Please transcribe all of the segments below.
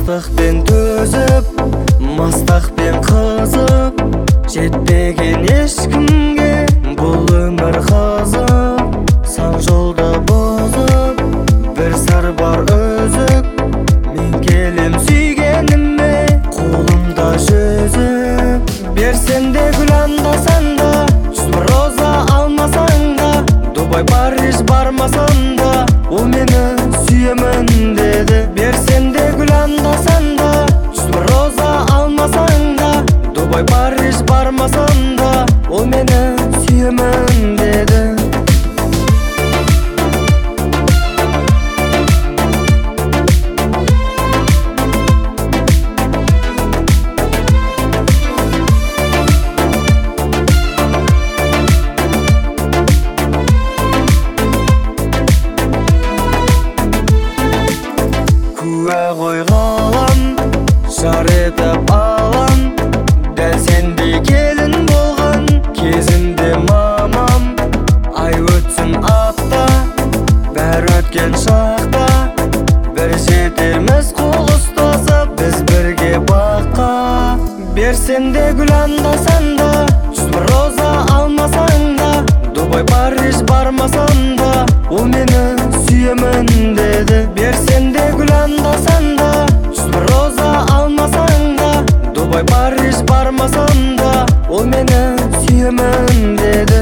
Ақтықпен төзіп, мастақпен қызып, жетпеген ешкімге бұл өмір қызық. Сан жолды бұзып, бір сыр бар өзік. Мен келем сүйгеніме, қолымда жүзік. Берсен де гүл андасаң да, жүз роза алмасаң да, Дубай, Париж бармасам да, ол мені сүйемін деді. Берсен де гүл андасаң да, жүз роза алмасаң да, Дубай, Париж бармасам да, ол мені сүйемін деді. Күә ғой ғалам, жар етіп алам, дәл сендей келін болған кезімде мамам. Ай өтсін апта, бәрі өткен шақта, бір жетерміз қол ұстасып, біз бірге баққа. Берсен де гүл андасаң да, жүз роза алмасаң да, Дубай, Париж бармасам да, ол мені сүйемін деді. Берсен де гүл андасаң да, жүз роза алмасаң да, Дубай, Париж бармасам да, ол мені сүйемін деді.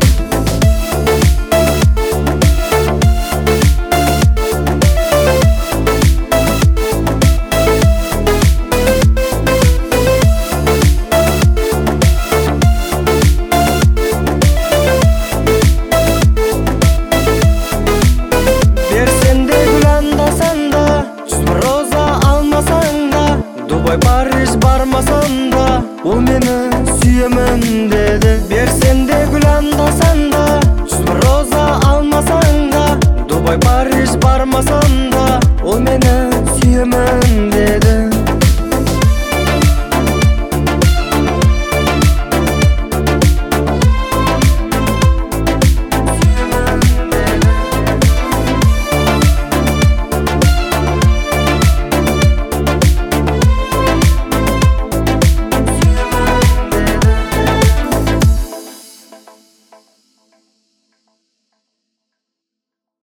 Дубай, Париж бармасам да, ол мені сүйемін деді. Берсен де гүл андасаң да, жүз роза алмасаң да, Дубай, Париж бармасам да,